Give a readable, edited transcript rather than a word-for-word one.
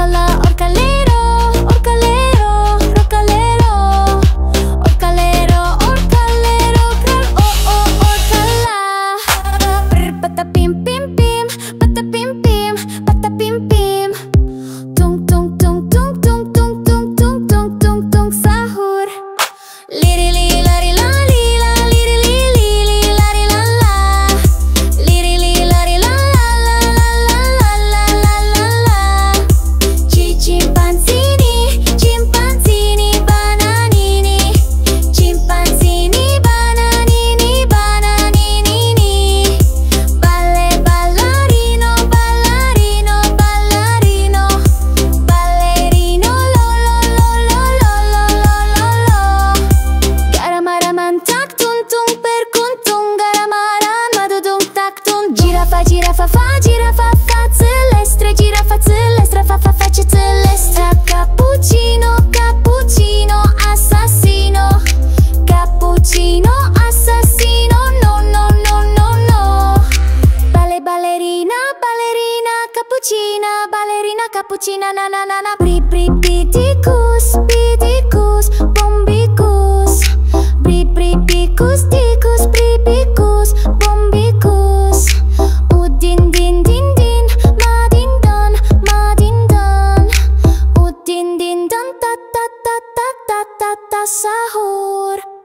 orcala, orcalero, orcalero, rocalero, orcalero, orcalero, orcala. Brr, patapim pim pim, patapim pim, patapim pim. Tung tung tung tung tung tung tung tung tung tung tung sahur. Liri li lari la li la, liri li li li lari la la, liri li lari la la la la la la la la. Cimpanzini, cimpanzini, bananini, cimpanzini, bananini, bananini. Balle, ballarino, ballarino, ballarino, ballerino, lo lo lo lo lo lo lo lo. Garamaraman tak tun tung per kun tung, garamaran madudung tak tun. Girafa, girafa fa celestre, girafa celestra fa face celestra. Cappuccino, cappuccino, assassino, cappuccino, assassino, no no no no no. Ballerina, ballerina, cappuccina, ballerina, cappuccina, na na na na. Bri bri bidicus, bidicus, bombicus. Bri bri bicus, dicus, bri bicus, bombicus. Udin din din din, madin don, madin don. Udin din don, ta ta ta ta ta ta ta sahur.